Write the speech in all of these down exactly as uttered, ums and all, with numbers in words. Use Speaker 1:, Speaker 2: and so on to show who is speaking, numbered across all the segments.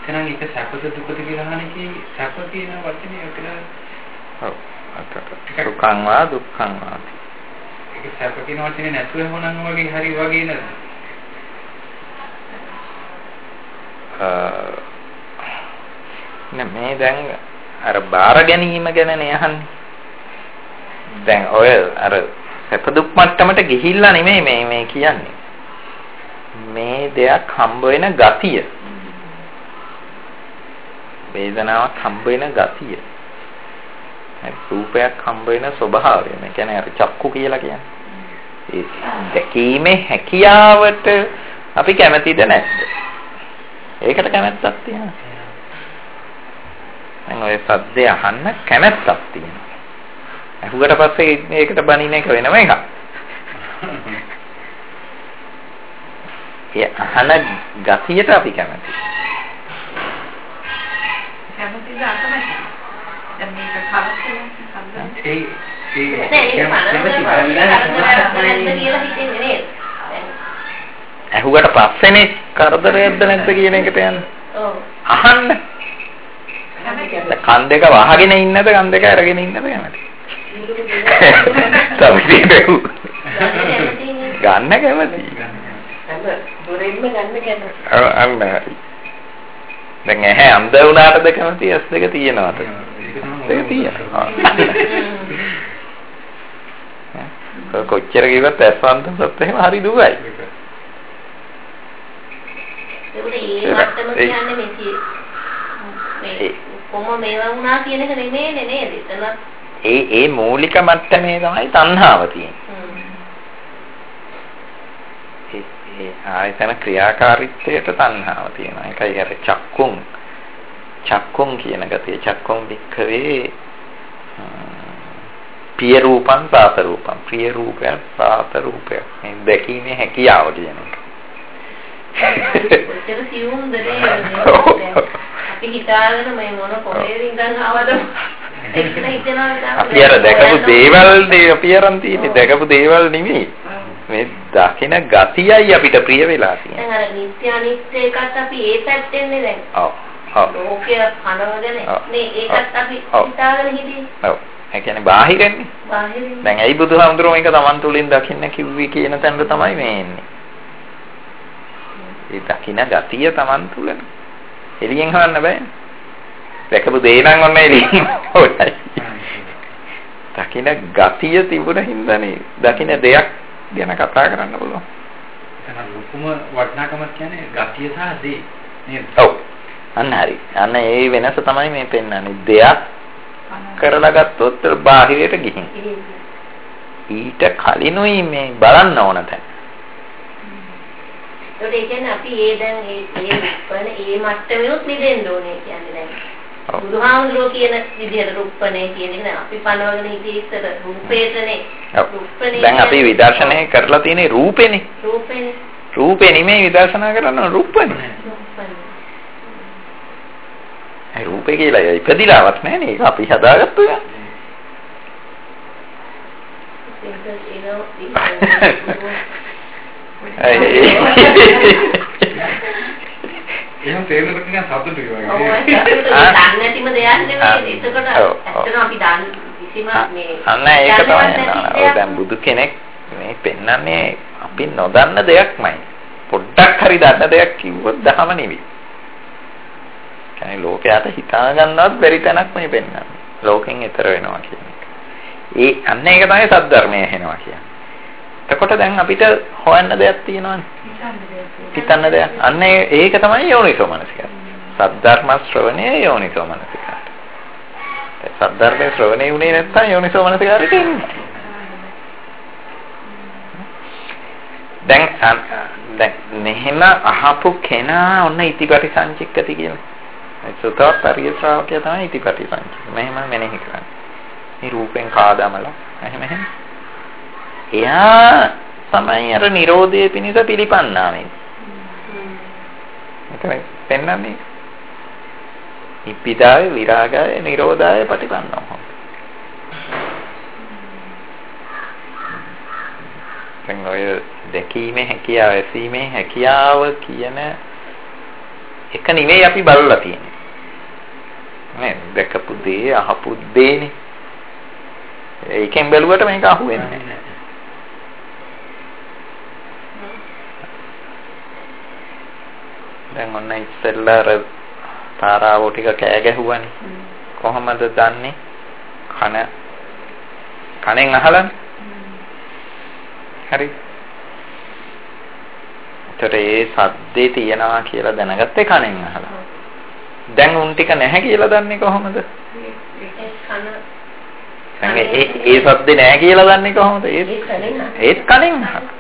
Speaker 1: එතන එක සැපද දුකද කියලා අහන්නේ කි සැප කියන වචනේ කියලා.
Speaker 2: ඔව්. අතට. සුඛං වා දුක්ඛං වා.
Speaker 1: ඒක සැප කියන වචනේ නැතුව මොනනම් වගේ හරි වගේ නේද?
Speaker 2: අ මේ දැන් අර බාර ගැනීම ගැනනේ අහන්නේ. දැන් ඔය අර සැප දුක් මට්ටමට ගිහිල්ලා නෙමෙයි මේ මේ කියන්නේ. මේ දෙයක් හම්බ වෙන ගතිය. වේදනාවක් හම්බ වෙන ගතිය. රූපයක් හම්බ වෙන ස්වභාවය. මේ කියන්නේ අර චක්කු කියලා කියන්නේ. ඒ දැකීමේ හැකියාවට අපි කැමතිද නැද්ද? ඒකට කැමැත්තක් තියෙනවා. දැන් ඔය සද්දය අහන්න කැමැත්තක් තියෙනවා. අහුවට පස්සේ මේකට බනින එක වෙනම එකක්. ඒ අහන ගතියට අපි කැමතියි.
Speaker 3: කැමතිද අකමැතිද? දැන් මේක කවස්සේ
Speaker 1: ඒ ඒ
Speaker 2: අහුවට පස්සේනේ කරදරයක්ද නැද්ද කියන එකට යන්නේ.
Speaker 3: ඔව්.
Speaker 2: අහන්න. කන් දෙක වහගෙන ඉන්නද කන් දෙක අරගෙන ඉන්නද කැමති. තමයි බෙහෙ. ගන්න කැමති.
Speaker 3: දොරෙන්ම ගන්න කැමති.
Speaker 2: ඔව් අන්න හරි. දැන් ඇහැ අන්ධ වුණාටද කැමති ඇස් දෙක තියෙනවද? දෙක තියෙනවා. කොච්චර කිව්වත් ඇස් අන්ධවත් එහෙම හරි දුකයි.
Speaker 3: ඒක ඒ මට්ටම කියන්නේ මේ කොහොම මේවා වුණා කියන එක නෙමෙයිනේ නේද? එතන
Speaker 2: ඒ ඒ මූලික මට්ටමේ තමයි තණ්හාව තියෙන්නේ. ඒ ආයතන ක්‍රියාකාරීත්වයට තණ්හාව තියෙනවා. ඒකයි අර චක්කුම් චක්කුම් කියන ගතිය. චක්කුම් වික්ඛවේ පිය රූපං සාත රූපං. ප්‍රිය රූපය සාත රූපය. මේ දැකීමේ හැකියාව කියන එක.
Speaker 3: ඔච්චර සියුම් දරේ අපි හිතාගෙන මේ මොන කොහේද ඉඳන් ආවද එක්කන හිතනවා
Speaker 2: අපි අර දැකපු දේවල් නේ අපි අරන් තියෙන්නේ දැකපු දේවල් නෙමෙයි මේ දකින ගතියයි අපිට ප්‍රිය වෙලා තියෙන්නේ
Speaker 3: දැන් අර නිත්‍ය අනිත්‍ය එකත් අපි ඒ පැත්තෙන්නේ දැන්
Speaker 2: ඔව් ඔව්
Speaker 3: ලෝකය කනවගෙන මේ ඒකත් අපි හිතාගෙන හිටියේ
Speaker 2: ඔව් ඒ කියන්නේ බාහිරන්නේ
Speaker 3: බාහිරින්
Speaker 2: දැන් ඇයි බුදුහාමුදුරුවෝ මේක Taman තුලින් දකින්න කිව්වේ කියන තැනට තමයි මේ එන්නේ ඒ දකින්න ගතිය Taman තුලනේ එළියෙන් හොයන්න බෑ. දැකපු දේ නම් ඔන්න එළියෙන් හොයයි. දකින්න ගතිය තිබුණ හින්දානේ දකින්න දෙයක් ගැන කතා කරන්න පුළුවන්.
Speaker 1: එතන ලොකුම වටිනාකම කියන්නේ ගතිය සහ දේ නේද?
Speaker 2: ඔව්. අන්න හරි. අන්න ඒ වෙනස තමයි මේ පෙන්වන්නේ. දෙයක් කරලා ගත්තොත් බාහිරයට ගිහින්. ඊට කලිනුයි මේ බලන්න ඕන තැන.
Speaker 3: ඒ කියන්නේ අපි ඒ දැන් ඒ ඒ රුප්පන ඒ මට්ටමෙත් නිදෙන්න ඕනේ කියන්නේ දැන්. බුදුහාමුදුරුවෝ කියන විදිහට රුප්පනේ කියන එක දැන් අපි පනවගෙන ඉතින් ඉස්සර රූපේටනේ.
Speaker 2: රුප්පනේ. දැන් අපි විදර්ශනය කරලා තියෙන්නේ රූපේනේ.
Speaker 3: රූපේනේ.
Speaker 2: රූපේ නෙමෙයි විදර්ශනා කරන්න රූපනේ.
Speaker 3: රූපනේ.
Speaker 2: ඒ රූපේ කියලා ඉපදිලාවක් නැහැ නේ. ඒක අපි හදාගත්තු එක.
Speaker 1: එහෙනම් තේරෙනකොට නිකන් සතුටුයි වගේ.
Speaker 3: ඔව් ඒක දන්නේ නැතිම දෙයක් නෙමෙයි. ඒකට ඇත්තටම අපි දන්නේ කිසිම මේ
Speaker 2: අන්න ඒක තමයි. දැන් බුදු කෙනෙක් මේ පෙන්වන්නේ අපි නොදන්න දෙයක්මයි. පොඩ්ඩක් හරි දන්න දෙයක් කිව්වොත් දහම නෙවෙයි. කියන්නේ ලෝකයට හිතා ගන්නවත් බැරි තැනක් මේ පෙන්වන්නේ. ලෝකෙන් ඈතර වෙනවා කියන එක. ඒ අන්න ඒක තමයි සද්ධර්මය ඇහෙනවා කියන්නේ. එතකොට දැන් අපිට හොයන්න දෙයක් තියෙනවනේ. හිතන්න දෙයක්. අන්න ඒක තමයි යෝනිසෝ මනසිකාරය. සද්ධර්ම ශ්‍රවණය යෝනිසෝ මනසිකාරය. ඒ සද්ධර්ම ශ්‍රවණය උනේ නැත්නම් යෝනිසෝ මනසිකාරයට එන්නේ. දැන් දැන් මෙහෙම අහපු කෙනා ඔන්න ඉතිපටි සංචික්කති කියන. ඒ සුතවත් පරිය ශ්‍රාවකයා තමයි ඉතිපටි සංචික්ක. මෙහෙම මෙනෙහි කරන්නේ. මේ රූපෙන් කාදාමලා එහෙම එහෙම එයා තමයි අර නිරෝධයේ පිණිස පිළිපන්නා මේ. එතන පෙන්නන්නේ ඉපිදාය විරාගය නිරෝධය ප්‍රතිපන්නව. දැන් ඔය දැකීමේ හැකියාව, ඇසීමේ හැකියාව කියන එක නෙවෙයි අපි බලලා තියෙන්නේ. නේ දැකපු දේ අහපු දේනේ. ඒකෙන් බැලුවට මේක අහුවෙන්නේ නැහැ. දැන් ඔන්න ඉස්සෙල්ලා අර තාරාවෝ ටික කෑ ගැහුවානේ. කොහොමද දන්නේ? කන කණෙන් අහලානේ. හරි. ඒතර ඒ සද්දේ තියනවා කියලා දැනගත්තේ කණෙන් අහලා. දැන් උන් ටික නැහැ කියලා දන්නේ කොහොමද? ඒ ඒ ඒ සද්දේ නැහැ කියලා දන්නේ කොහොමද? ඒත් කණෙන් අහලා.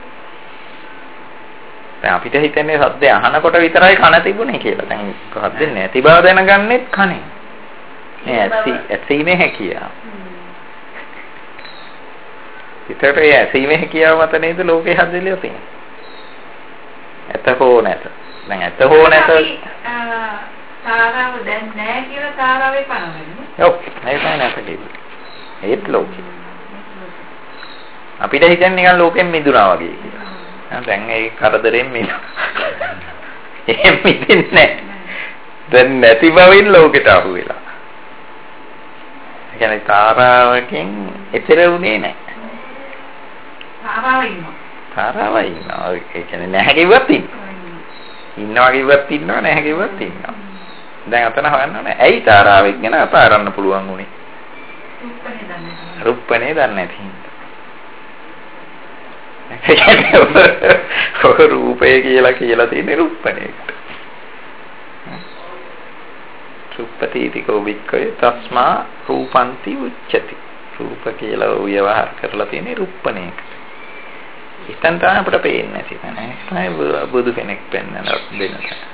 Speaker 2: දැන් අපිට හිතන්නේ සද්දේ අහනකොට විතරයි කන තිබුණේ කියලා. දැන් සද්දේ නැති බව දැනගන්නෙත් කණෙන්. මේ ඇසි ඇසීමේ හැකියාව. ඒතර ඒ ඇසීමේ හැකියාව මත නේද ලෝකේ හැදෙලා තියෙන්නේ. ඇත හෝ නැත. දැන් ඇත හෝ නැත.
Speaker 4: තාරාව දැන් නැහැ කියලා තාරාවේ පනවන්නේ.
Speaker 2: ඔව් ඒක නැත කිව්වේ. ඒත් ලෝකේ. අපිට හිතන්නේ නිකන් ලෝකෙන් මිදුණා වගේ කියලා. දැන් ඒ කරදරෙන් මිදුණා. එහෙම මිදෙන්නේ නැහැ. දැන් නැති බවින් ලෝකෙට අහු වෙලා. ඒ කියන්නේ තාරාවකින් එතර වුණේ නැහැ.
Speaker 4: තාරාව ඉන්නවා.
Speaker 2: තාරාව ඉන්නවා. ඒ කියන්නේ නැහැ කිව්වත් ඉන්නවා. ඉන්නවා කිව්වත් ඉන්නවා නැහැ කිව්වත් ඉන්නවා. දැන් අතන හොයන්න ඕනේ. ඇයි තාරාවෙක් ගැන අතාරන්න පුළුවන් උනේ?
Speaker 4: රුප්පනේ දන්නේ.
Speaker 2: රුප්පනේ දන්නේ නැති හින්දා. ඔය රූපය කියලා කියලා තියෙන රුප්පණේකට. සුප්පතීතිකෝ වික්කය තස්මා රූපන්ති උච්චති. රූප කියලා ව්‍යවහාර කරලා තියෙන රුප්පණේකට. ඉතින් තමයි අපිට පේන්නේ නැති තැන. තමයි බුදු කෙනෙක් පෙන්වන්න දෙන්න.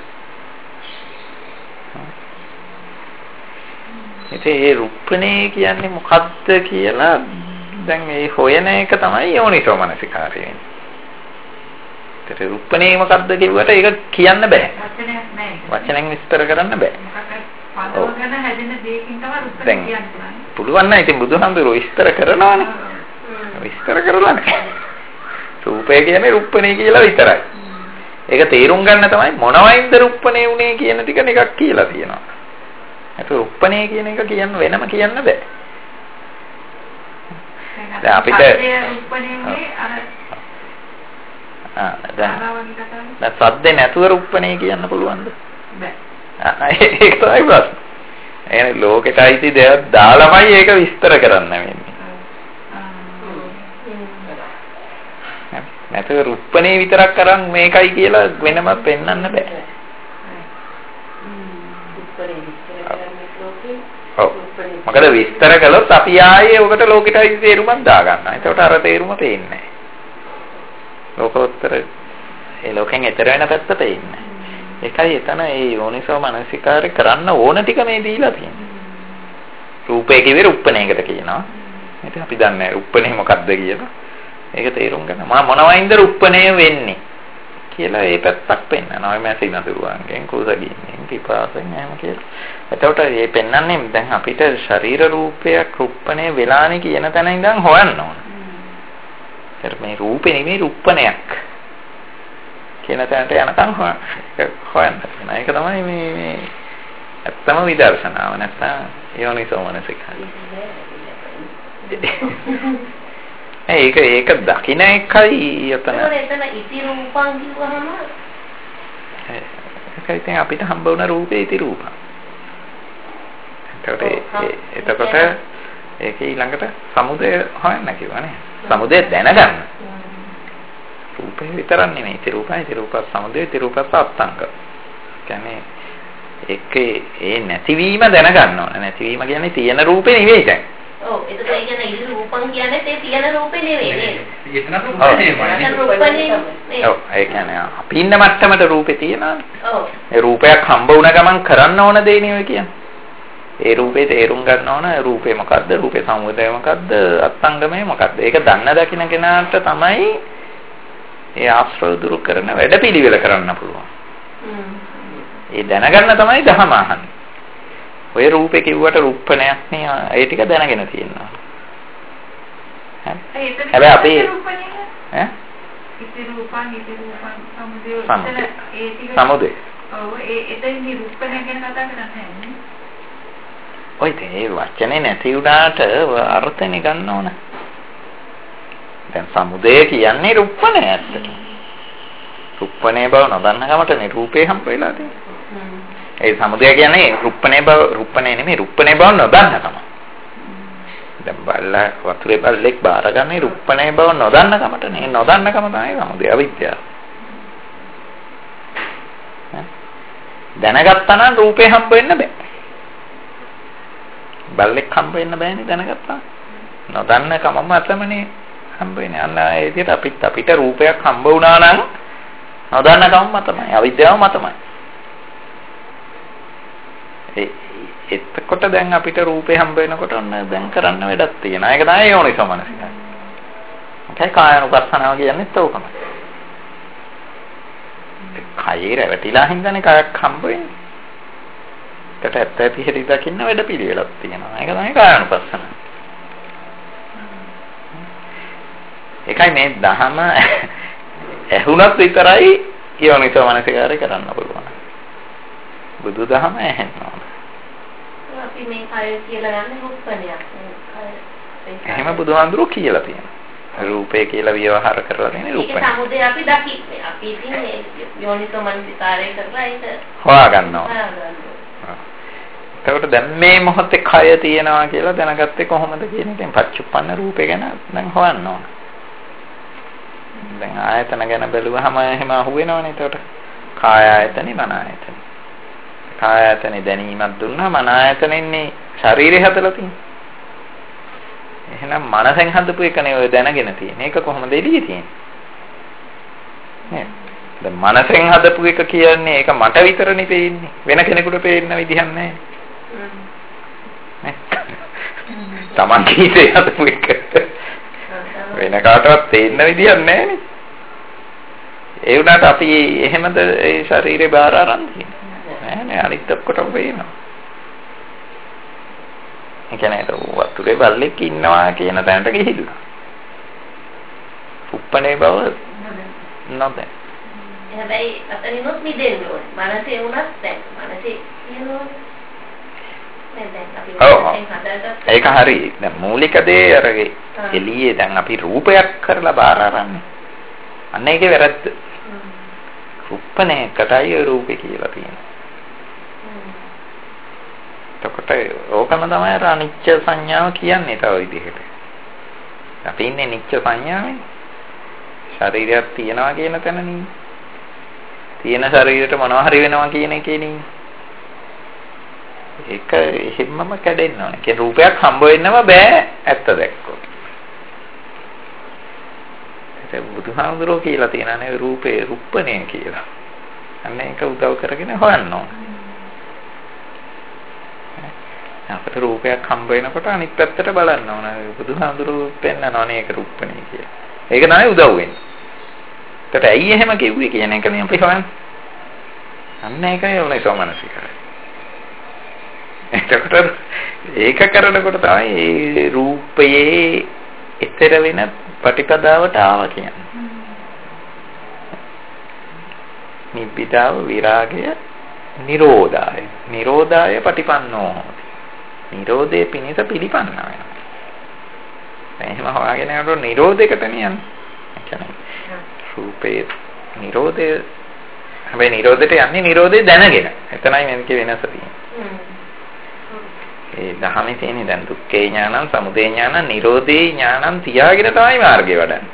Speaker 2: ඉතින් මේ රුප්පණේ කියන්නේ මොකක්ද කියලා දැන් මේ හොයන එක තමයි යෝනිසෝ මනසිකාරය වෙන්නේ. ඒතර රුප්පණේ මොකක්ද කිව්වට ඒක කියන්න බෑ.
Speaker 4: වචනයක් නැහැ.
Speaker 2: වචනෙන් විස්තර කරන්න බෑ.
Speaker 4: පදවගෙන හැදෙන දෙයකින් තමයි රුප්පණේ කියන්නේ.
Speaker 2: පුළුවන් නම් ඉතින් බුදුහාමුදුරුවෝ විස්තර කරනවානේ. විස්තර කරලා නැහැ. රූපය කියන්නේ රුප්පණේ කියලා විතරයි. ඒක තේරුම් ගන්න තමයි මොනවයින්ද රුප්පණේ උනේ කියන ටික නිකක් කියලා තියෙනවා. ඒක රුප්පණේ කියන එක කියන්න වෙනම කියන්න බෑ. දැන් අපිට ආ දැන් සද්දේ නැතුව රුප්පණේ කියන්න පුළුවන්ද? බෑ. ඒක තමයි ප්‍රශ්නේ. එහෙනම් ලෝකෙට අයිති දෙයක් දාලාමයි ඒක විස්තර කරන්න වෙන්නේ. නැතුව රුප්පණේ විතරක් කරන් මේකයි කියලා වෙනම පෙන්වන්න බෑ. ඔව්. මොකද විස්තර කළොත් අපි ආයේ ඔකට ලෝකෙට අයිති තේරුමක් දාගන්නවා. ඒකට අර තේරුම පේන්නේ නැහැ. ලෝකෝත්තර ඒ ලෝකෙන් එතර වෙන පැත්ත පේන්නේ නැහැ. ඒකයි එතන ඒ යෝනිසෝ මනසිකාරය කරන්න ඕන ටික මේ දීලා තියෙන්නේ. රූපේ කිව්වේ රුප්පණේකට කියනවා. ඉතින් අපි දන්නේ රුප්පණේ මොකක්ද කියලා. ඒක තේරුම් ගන්න. මා මොනවයින්ද රුප්පණේ වෙන්නේ කියලා ඒ පැත්තක් පෙන්නනවා. ඔය මැසි නතුරුවන්ගෙන් කුසගින්නෙන් පිපාසෙන් එහෙම කියලා. එතකොට මේ පෙන්වන්නේ දැන් අපිට ශරීර රූපයක් රුප්පණේ වෙලානේ කියන තැන ඉඳන් හොයන්න ඕන. ඒතර මේ රූපේ නෙමෙයි රුප්පණයක් කියන තැනට යනකම් හොයන්න. ඒක තමයි මේ මේ ඇත්තම විදර්ශනාව නැත්නම් යෝනිසෝ මනසිකාරය. ඒක ඒක දකින්න එකයි යතන.
Speaker 3: එතන ඉති රූපං කිව්වහම
Speaker 2: ඒකයි දැන් අපිට හම්බ වුණ රූපේ ඉති රූපං. එතකොට එතකොට ඒක ඊළඟට සමුදය හොයන්න කිව්වනේ. සමුදය දැනගන්න. රූපේ විතරක් නෙමෙයි ඉති රූපයි ඉති රූපස් සමුදය ඉති රූපස් අත්ංග. කියන්නේ ඒකේ ඒ නැතිවීම දැනගන්න ඕන. නැතිවීම කියන්නේ තියෙන රූපේ නෙවෙයි දැන්.
Speaker 3: ඔව් එතකොට ඒ කියන්නේ ඉති රූපං කියන්නේ ඒ තියෙන රූපේ නෙවෙයි නේද?
Speaker 1: ඒක නම් රූපේ.
Speaker 2: ඔව් ඒ කියන්නේ අපි ඉන්න මට්ටමට රූපේ තියෙනවානේ.
Speaker 3: ඔව්.
Speaker 2: ඒ රූපයක් හම්බ වුණ ගමන් කරන්න ඕන දේ නේ ඔය කියන්නේ. ඒ රූපේ තේරුම් ගන්න ඕන රූපේ මොකද්ද? රූපේ සමුදය මොකද්ද? අත්ංගමය මොකද්ද? ඒක දන්න දකින්න කෙනාට තමයි ඒ ආශ්‍රව දුරු කරන වැඩපිළිවෙල කරන්න පුළුවන්. ඒ දැනගන්න තමයි දහම අහන්නේ. ඔය රූපේ කිව්වට රුප්පණයක් නේ ඒ ටික දැනගෙන තියෙනවා. හැබැයි අපි ඈ
Speaker 4: ඉති රූපං ඉති රූපං සමුදය
Speaker 2: සමුදය
Speaker 4: ඔව් ඒ එතෙන් නිරූපණය ගැන කතා කරන්නේ නැහැ.
Speaker 2: ඔය තේ වචනේ නැති වුණාට අර්ථනේ ගන්න ඕන. දැන් සමුදය කියන්නේ රුප්පණය ඇත්තට. රුප්පණේ බව නොදන්න කමට නිරූපේ හම්බ වෙලා තියෙනවා. ඒ සමුදය කියන්නේ රුප්පණේ බව රුප්පණේ නෙමෙයි රුප්පණේ බව නොදන්න කම. දැන් බල්ලා වතුරේ බල්ලෙක් බාරගන්නේ රුප්පණේ බව නොදන්න කමට නේ. නොදන්න කම තමයි සමුදය අවිද්‍යාව. දැනගත්තා නම් රූපේ හම්බ වෙන්න බෑ. බල්ලෙක් හම්බ වෙන්න බෑනේ දැනගත්තා. නොදන්න කමම අතමනේ හම්බ වෙන්නේ. අන්න ඒ විදිහට අපිට අපිට රූපයක් හම්බ වුණා නම් නොදන්න කමම තමයි. අවිද්‍යාවම තමයි. ඒ එතකොට දැන් අපිට රූපේ හම්බ වෙනකොට ඔන්න දැන් කරන්න වැඩක් තියෙනවා. ඒක තමයි යෝනිසෝ මනසිකයි. ඒකයි කායනුපස්සනාව කියන්නේත් ඕකමයි. කයේ රැවටිලා හින්දානේ කයක් හම්බ වෙන්නේ. ඒකට ඇත්ත ඇති හැටි දකින්න වැඩ පිළිවෙලක් තියෙනවා. ඒක තමයි කායනුපස්සනාව. ඒකයි මේ දහම ඇහුණත් විතරයි යෝනිසෝ මනසිකාරය කරන්න පුළුවන්. බුදු දහම ඇහෙන්න ඕන.
Speaker 3: අපි මේ කය කියලා ගන්න රූපණයක්.
Speaker 2: එහෙම බුදුහාඳුරෝ කියලා තියෙනවා. රූපේ කියලා විවහාර කරලා තියෙන රූපණය.
Speaker 3: ඒක සමුදේ අපි දකින්නේ. අපි ඉතින් මේ යෝනිසෝ මනසිකාරය කරලා ඒක
Speaker 2: හොයා ගන්නවා. එතකොට දැන් මේ මොහොතේ කය තියෙනවා කියලා දැනගත්තේ කොහොමද කියන එකෙන් පච්චුප්පන්න රූපේ ගැන දැන් හොයන්න ඕන. දැන් ආයතන ගැන බැලුවහම එහෙම අහුවෙනවනේ. එතකොට කාය ආයතනේ මන ආයතනේ. කාය ආයතනේ දැනීමක් දුන්නා මන ආයතනෙන්නේ ශරීරය හදලා තියෙන්නේ. එහෙනම් මනසෙන් හදපු එකනේ ඔය දැනගෙන තියෙන්නේ. ඒක කොහොමද එළියේ තියෙන්නේ? නේද? දැන් මනසෙන් හදපු එක කියන්නේ ඒක මට විතරනේ පේන්නේ. වෙන කෙනෙකුට පේන්න විදිහක් නැහැ. තමන් කීසේ හදපු එක වෙන කාටවත් පේන්න විදිහක් නැහැ නේ. ඒ වුණාට අපි එහෙමද ඒ ශරීරේ බාර අරන් තියෙන්නේ. නෑ නෑ අනිත් ඔක්කොටම පේනවා. ඒ කියන්නේ වතුරේ බල්ලෙක් ඉන්නවා කියන තැනට ගිහිල්ලා. උප්පනේ බව නොදැන.
Speaker 3: හැබැයි අතනිනුත් මිදෙන්න ඕනේ. මනසේ වුණත් දැන් මනසේ කියනවා ඒක හරි. දැන් මූලික දේ අර එළියේ දැන් අපි රූපයක් කරලා බාර අරන්නේ. අන්න ඒකේ වැරද්ද. රූපණයකටයි රූපේ කියලා තියෙනවා. එතකොට ඕකම තමයි අර අනිච්ච සංඥාව කියන්නේ තව විදිහකට. අපි ඉන්නේ නිච්ච සංඥාවේ. ශරීරයක් තියනවා කියන තැනනේ. තියෙන ශරීරයට මොනවා හරි වෙනවා කියන එකේ නේ. ඒක එහෙමම කැඩෙන්න ඕනේ. ඒ රූපයක් හම්බ වෙන්නම බෑ ඇත්ත දැක්කොත්. ඒක බුදුහාමුදුරුවෝ කියලා තියෙනනේ රූපේ රුප්පණය කියලා. අන්න ඒක උදව් කරගෙන හොයන්න ඕනේ. අපිට රූපයක් හම්බ වෙනකොට අනිත් පැත්තට බලන්න ඕන. බුදුහාමුදුරුවෝ පෙන්නනවානේ ඒක රුප්පණය කියලා. ඒක තමයි උදව් වෙන්නේ. ඒකට ඇයි එහෙම කිව්වේ කියන එක නේ අපි හොයන්නේ. අන්න ඒකයි ඕනේ සෝමනසිකයි. එතකොට ඒක කරනකොට තමයි ඒ රූපයේ ඊතර වෙන ප්‍රතිපදාවට ආවා කියන්නේ. නිබ්බිදාව විරාගය නිරෝධාය. නිරෝධාය පටිපන්නෝ. නිරෝධේ පිණිස පිළිපන්න වෙනවා. එහෙම හොයාගෙන යනකොට නිරෝධයකට නියන්නේ. ඒ කියන්නේ රූපේ නිරෝධය හැබැයි නිරෝධයට යන්නේ නිරෝධය දැනගෙන. එතනයි මේකේ වෙනස තියෙන්නේ. ඒ දහමේ තියෙන දැන් දුක්ඛේ ඥානං සමුදය ඥානං නිරෝධේ ඥානං තියාගෙන තමයි මාර්ගය වඩන්නේ.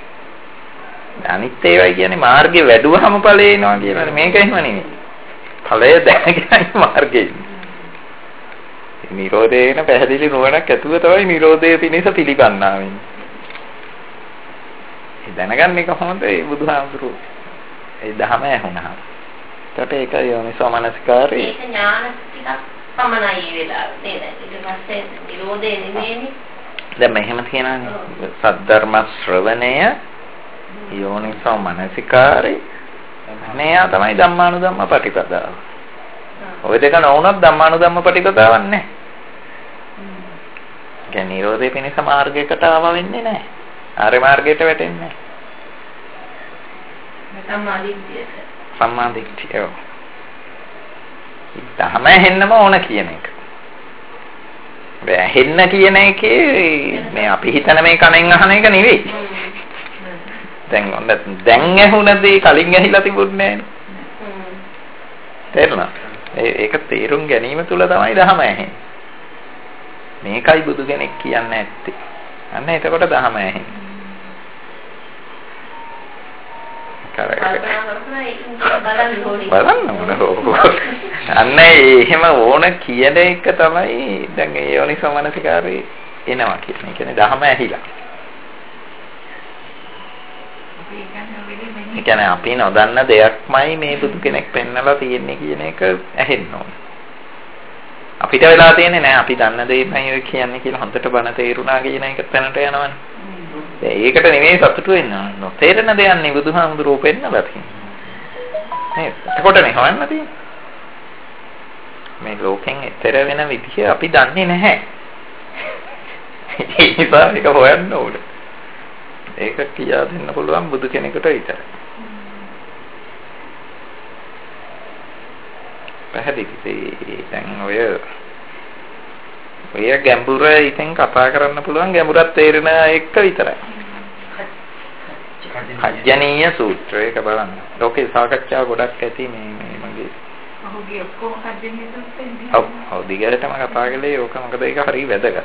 Speaker 3: අනිත් ඒවා කියන්නේ මාර්ගේ වැඩුවහම ඵලය එනවා කියලා. මේක එහෙම නෙමෙයි. ඵලය දැනගෙනයි මාර්ගේ එන්නේ. නිරෝධේන පැහැදිලි නුවණක් ඇතුව තමයි නිරෝධය පිණිස පිළිපන්නා වෙන්නේ. ඒ දැනගන්නේ කොහොමද ඒ බුදුහාමුදුරුවෝ? ඒ දහම ඇහුණා. ඒකට ඒක යෝනිසෝ මනසිකාරේ. ඒක ඥාන ටිකක් පමණයි වෙලාව නේද? ඊට පස්සේ නිරෝධේ නෙමෙයිනේ.
Speaker 2: දැන් මෙහෙම කියනවානේ. සද්ධර්ම ශ්‍රවණය යෝනිසෝ මනසිකාරේ. මේවා තමයි ධම්මානුධම්ම පටිපදාව. ඔය දෙක නොවුනොත් ධම්මානුධම්ම පටිපදාවක් නැහැ. ඒ නිරෝධේ පිණිස මාර්ගයකට ආව වෙන්නේ නැහැ. ආර්ය මාර්ගයට වැටෙන්නේ නැහැ.
Speaker 3: සම්මාදිට්ඨිය.
Speaker 2: සම්මාදිට්ඨිය. දහම ඇහෙන්නම ඕන කියන එක. බෑ ඇහෙන්න කියන එකේ මේ අපි හිතන මේ කණෙන් අහන එක නෙවෙයි. දැන් ඔන්න දැන් ඇහුණදී කලින් ඇහිලා තිබුණේ නෑනේ. තේරුණා? ඒක තේරුම් ගැනීම තුල තමයි දහම ඇහෙන්නේ. මේකයි බුදු කෙනෙක් කියන්නේ ඇත්තේ. අන්න එතකොට දහම ඇහෙන්නේ. බලන්න ඕන. අන්න එහෙම ඕන කියන එක තමයි දැන් ඒ යෝනිසෝ මනසිකාරේ එනවා කියන්නේ. ඒ කියන්නේ දහම ඇහිලා. ඒ කියන්නේ අපි නොදන්න දෙයක්මයි මේ බුදු කෙනෙක් පෙන්නලා තියෙන්නේ කියන එක ඇහෙන්න ඕන. අපිට වෙලා තියෙන්නේ නෑ අපි දන්න දෙයමයි ඔය කියන්නේ කියලා හොඳට බන තේරුණා කියන එක තැනට යනවනේ. ඒකට නෙමෙයි සතුටු වෙන්න. නොතේරෙන දෙයක් නේ බුදුහාමුදුරුවෝ පෙන්නලා තියෙන්නේ. නේද? එතකොටනේ හොයන්න තියෙන්නේ. මේ ලෝකෙන් එතර වෙන විදිහ අපි දන්නේ නැහැ. ඒ නිසා ඒක හොයන්න ඕනේ. ඒක කියා දෙන්න පුළුවන් බුදු කෙනෙකුට විතරයි. පැහැදිලිද? දැන් ඔය ඔය ගැඹුර ඉතින් කතා කරන්න පුළුවන් ගැඹුරක් තේරෙන එක විතරයි. අජ්ජනීය සූත්‍රය ඒක බලන්න. ලෝකේ සාකච්ඡා ගොඩක් ඇති මේ මේ මගේ.
Speaker 4: ඔහුගේ ඔක්කොම අජ්ජනීය සූත්‍රෙන්නේ.
Speaker 2: ඔව් ඔව් දිගටම කතා කළේ ඕක මොකද ඒක හරි වැදගත්.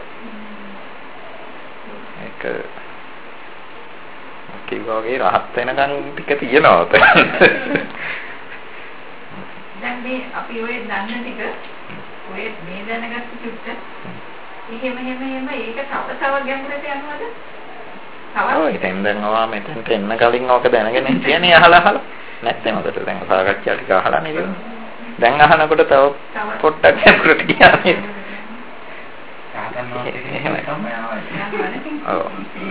Speaker 2: ඒක කිව්වාගේ රහත් වෙනකන් ටික තියෙනවා.
Speaker 4: දැන් මේ අපි ඔය දන්න ටික ඔය මේ දැනගත්ත චුට්ට එහෙම එහෙම එහෙම ඒක තව තව ගැඹුරට යනවද? තව
Speaker 2: ඔය දැන් දැන් ඔයා මෙතෙන්ට එන්න කලින් ඕක දැනගෙන හිටියනේ අහලා අහලා නැත්නම් මොකද දැන් සාකච්ඡා ටික අහලා නේද? දැන් අහනකොට තව පොඩ්ඩක් ගැඹුරට ගියානේ. ඔව්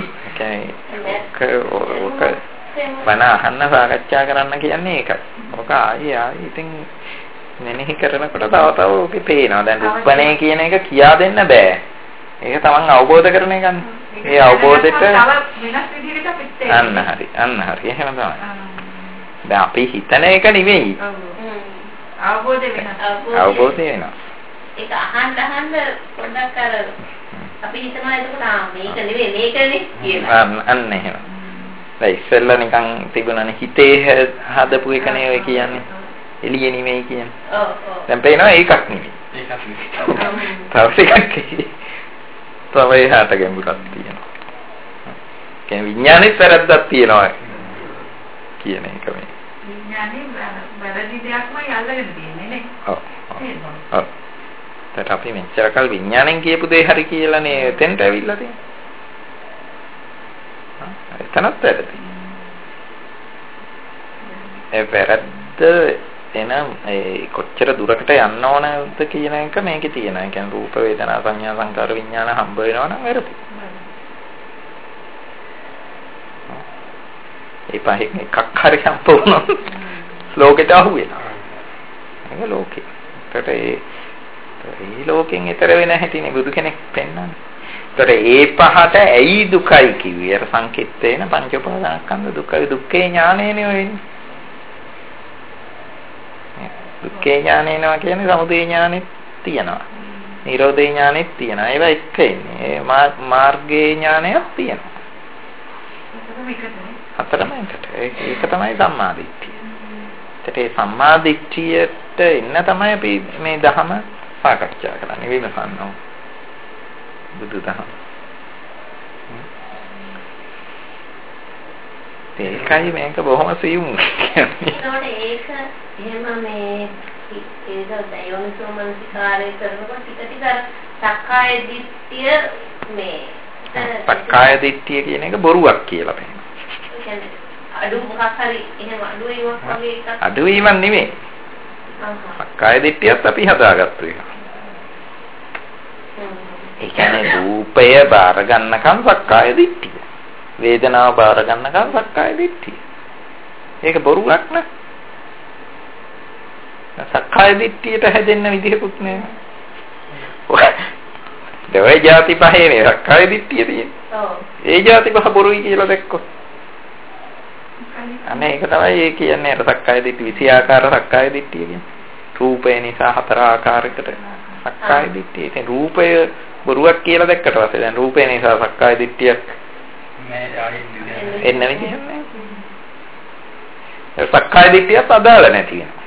Speaker 2: ඕක බණ අහන්න සාකච්ඡා කරන්න කියන්නේ ඒකයි. ඕක ආයේ ආයේ ඉතින් මෙනෙහි කරනකොට තව තව ඕකේ පේනවා. දැන් රුප්පණේ කියන එක කියා දෙන්න බෑ. ඒක තමන් අවබෝධ කරන එකනේ. ඒ අවබෝධෙට අන්න හරි අන්න හරි එහෙම තමයි. දැන් අපි හිතන එක නෙවෙයි.
Speaker 4: අවබෝධ වෙනවා.
Speaker 2: අවබෝධය වෙනවා.
Speaker 5: ඒක අහන්න අහන්න පොඩ්ඩක් අර අපි හිතනවා එතකොට ආ මේක නෙවෙයි මේකනේ කියලා.
Speaker 2: අන්න අන්න එහෙම. දැන් ඉස්සෙල්ලා නිකන් තිබුණානේ හිතේ හදපු එකනේ ඔය කියන්නේ. එළිය නෙවෙයි කියන්නේ.
Speaker 5: ඔව් ඔව්.
Speaker 2: දැන් පේනවා ඒකක් නෙවෙයි.
Speaker 1: ඒකක් නෙවෙයි.
Speaker 2: තව එකක් තව එහාට ගැඹුරක් තියෙනවා. කියන්නේ විඥානෙත් වැරද්දක් තියෙනවා කියන එක මේ.
Speaker 4: විඥානේ වැරදි දෙයක්මයි අල්ලගෙන තියෙන්නේ නේ.
Speaker 2: ඔව්. ඔව්. ඒත් අපි මෙච්චර කල් විඥාණයෙන් කියපු දේ හරි කියලානේ එතෙන්ට ඇවිල්ලා තියෙන්නේ. එතනත් වැරදි. ඒ වැරද්ද එන ඒ කොච්චර දුරකට යන්න ඕනද කියන එක මේකේ තියෙනවා. ඒ කියන්නේ රූප වේදනා සංඥා සංකාර විඥාන හම්බ වෙනවා නම් වැරදි. ඒ පහෙන් එකක් හරි හම්බ වුණොත් ලෝකෙට අහු වෙනවා. ඒක ලෝකේ. ඒකට ඒ ඒ ලෝකෙන් ඈතර වෙන හැටිනේ බුදු කෙනෙක් පෙන්නන්නේ. ඒතර ඒ පහට ඇයි දුකයි කිව්වේ? අර සංකිට්ඨේන පංච උපාදානස්කන්ධ දුක්ඛයි දුක්ඛේ ඥානේනේ වෙන්නේ. දුක්ඛේ ඥානේනවා කියන්නේ සමුදය ඥානෙත් තියෙනවා. නිරෝධේ ඥානෙත් තියෙනවා. ඒවා එක එන්නේ. මාර්ගයේ ඥානයක් තියෙනවා. හතරම එකට. ඒක තමයි සම්මාදිට්ඨිය. ඒත් ඒ සම්මාදිට්ඨියට එන්න තමයි අපි මේ ධහම සාකච්ඡා කරන්නේ. විමසන්න ඕන. බුදුදහම. ඒකයි මේක බොහොම සියුම්
Speaker 5: කියන්නේ. ඒක එහෙම මේ ඒක දයෝනිසෝ මනසිකාරය කරනකොට ටික ටික සක්කාය දිට්ඨිය මේ
Speaker 2: සක්කාය දිට්ඨිය කියන එක බොරුවක් කියලා පේනවා.
Speaker 5: ඒ කියන්නේ අඩු මොකක් හරි එහෙම අඩු වීමක් වගේ එකක්.
Speaker 2: අඩු වීමක් නෙමෙයි. සක්කාය දිට්ඨියත් අපි හදාගත්තු එක. ඒ කියන්නේ රූපය බාර ගන්නකම් සක්කාය දිට්ඨිය. වේදනාව බාර ගන්නකම් සක්කාය දිට්ඨිය. ඒක බොරුවක් නේ. සක්කාය දිට්ඨියට හැදෙන්න විදිහකුත් නෑ. දෙවයි ಜಾති පහේ නේ සක්කාය දිට්ඨිය තියෙන්නේ.
Speaker 5: ඔව්.
Speaker 2: ඒ ಜಾති පහ බොරුයි කියලා දැක්කොත්. අනේ ඒක තමයි ඒ කියන්නේ අර සක්කාය දිට්ඨි විසි ආකාර සක්කාය දිට්ඨිය කියන්නේ. රූපය නිසා හතර ආකාරයකට සක්කාය දිට්ඨිය. ඉතින් රූපය බොරුවක් කියලා දැක්කට පස්සේ දැන් රූපය නිසා සක්කාය දිට්ඨියක්
Speaker 1: මේ ආයෙත්
Speaker 2: එන්න විදිහක් නැහැ. සක්කාය දිට්ඨියත් අදාළ නැති වෙනවා.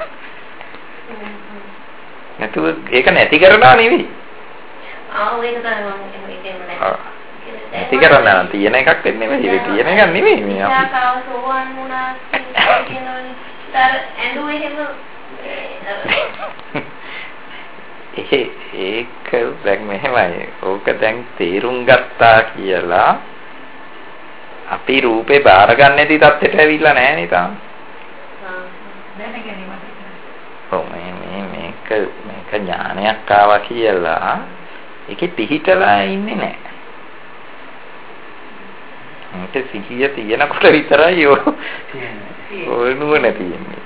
Speaker 2: නැතුව ඒක නැති කරනවා නෙවෙයි.
Speaker 5: ආ ඒක තමයි මම කියන්නේ.
Speaker 2: නැති කරන්න නම් තියෙන එකක් වෙන්නේ නෙවෙයි. තියෙන එකක් නෙවෙයි මේ අපි.
Speaker 5: කාව සෝවන් වුණා කියනවනේ. තර ඇඬු එහෙම
Speaker 2: ඒ ඒක දැන් මෙහෙමයි. ඕක දැන් තේරුම් ගත්තා කියලා අපි රූපේ බාර ගන්න නැති තත්ත්වයට ඇවිල්ලා නැහැ නේ තාම. ඔව් මේ මේ මේක මේක ඥානයක් ආවා කියලා ඒකේ පිහිටලා ඉන්නේ නැහැ. මේක සිහිය තියෙනකොට විතරයි ඔය ඔය නුවණ තියෙන්නේ.